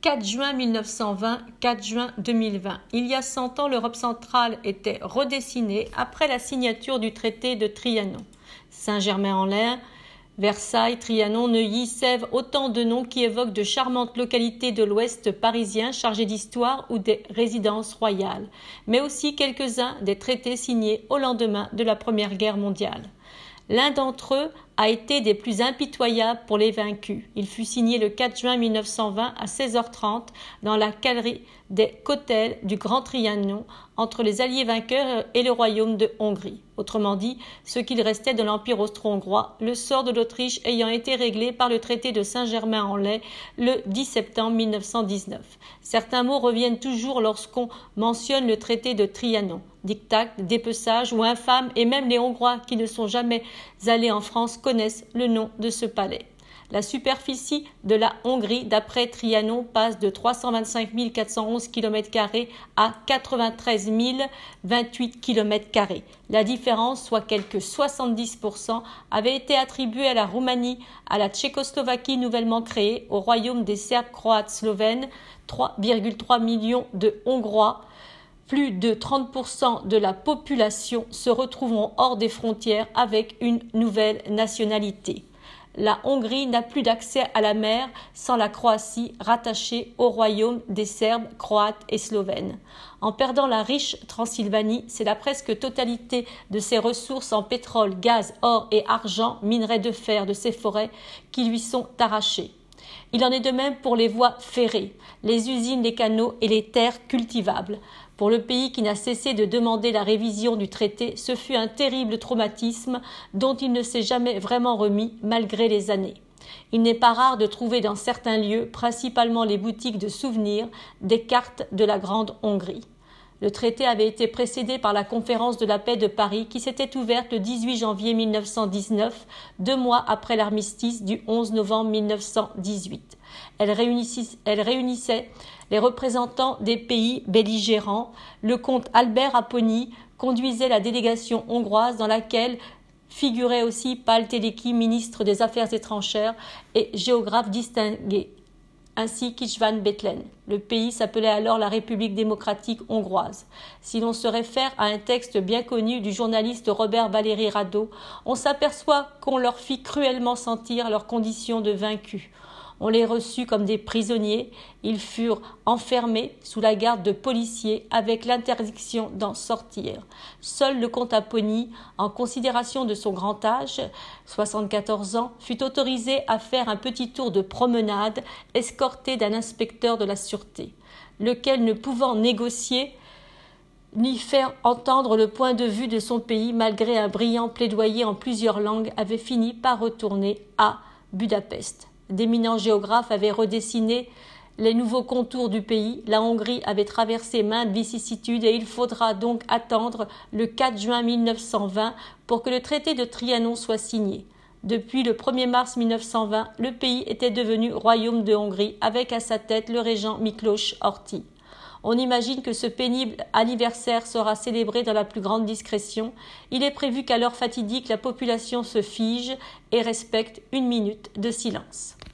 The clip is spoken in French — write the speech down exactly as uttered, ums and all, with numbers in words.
quatre juin mille neuf cent vingt, quatre juin deux mille vingt. Il y a cent ans, l'Europe centrale était redessinée après la signature du traité de Trianon. Saint-Germain-en-Laye, Versailles, Trianon, Neuilly, Sèvres, autant de noms qui évoquent de charmantes localités de l'ouest parisien chargées d'histoire ou des résidences royales, mais aussi quelques-uns des traités signés au lendemain de la Première Guerre mondiale. L'un d'entre eux a été des plus impitoyables pour les vaincus. Il fut signé le quatre juin mille neuf cent vingt à seize heures trente dans la galerie des Cotels du Grand Trianon entre les alliés vainqueurs et le royaume de Hongrie. Autrement dit, ce qu'il restait de l'Empire austro-hongrois, le sort de l'Autriche ayant été réglé par le traité de Saint-Germain-en-Laye le dix septembre mille neuf cent dix-neuf. Certains mots reviennent toujours lorsqu'on mentionne le traité de Trianon. Diktat, dépeçage ou infâme, et même les Hongrois qui ne sont jamais allés en France connaissent le nom de ce palais. La superficie de la Hongrie, d'après Trianon, passe de trois cent vingt-cinq mille quatre cent onze kilomètres carrés à quatre-vingt-treize mille vingt-huit kilomètres carrés. La différence, soit quelques soixante-dix pour cent, avait été attribuée à la Roumanie, à la Tchécoslovaquie nouvellement créée, au royaume des Serbes, Croates, Slovènes, trois virgule trois millions de Hongrois. Plus de trente pour cent de la population se retrouveront hors des frontières avec une nouvelle nationalité. La Hongrie n'a plus d'accès à la mer sans la Croatie rattachée au royaume des Serbes, Croates et Slovènes. En perdant la riche Transylvanie, c'est la presque totalité de ses ressources en pétrole, gaz, or et argent, minerais de fer de ses forêts qui lui sont arrachées. Il en est de même pour les voies ferrées, les usines, les canaux et les terres cultivables. Pour le pays qui n'a cessé de demander la révision du traité, ce fut un terrible traumatisme dont il ne s'est jamais vraiment remis malgré les années. Il n'est pas rare de trouver dans certains lieux, principalement les boutiques de souvenirs, des cartes de la Grande Hongrie. Le traité avait été précédé par la conférence de la paix de Paris qui s'était ouverte le dix-huit janvier mille neuf cent dix-neuf, deux mois après l'armistice du onze novembre mille neuf cent dix-huit. Elle réunissait, elle réunissait les représentants des pays belligérants. Le comte Albert Apponyi conduisait la délégation hongroise dans laquelle figurait aussi Pál Teleki, ministre des Affaires étrangères et géographe distingué, ainsi qu'István Bethlen. Le pays s'appelait alors la République démocratique hongroise. Si l'on se réfère à un texte bien connu du journaliste Robert Valéry Radó, on s'aperçoit qu'on leur fit cruellement sentir leurs conditions de vaincus. On les reçut comme des prisonniers, ils furent enfermés sous la garde de policiers avec l'interdiction d'en sortir. Seul le comte Apponyi, en considération de son grand âge, soixante-quatorze ans, fut autorisé à faire un petit tour de promenade, escorté d'un inspecteur de la sûreté, lequel, ne pouvant négocier ni faire entendre le point de vue de son pays malgré un brillant plaidoyer en plusieurs langues, avait fini par retourner à Budapest. D'éminents géographes avaient redessiné les nouveaux contours du pays. La Hongrie avait traversé maintes vicissitudes et il faudra donc attendre le quatre juin mille neuf cent vingt pour que le traité de Trianon soit signé. Depuis le premier mars mille neuf cent vingt, le pays était devenu royaume de Hongrie avec à sa tête le régent Miklós Horthy. On imagine que ce pénible anniversaire sera célébré dans la plus grande discrétion. Il est prévu qu'à l'heure fatidique, la population se fige et respecte une minute de silence.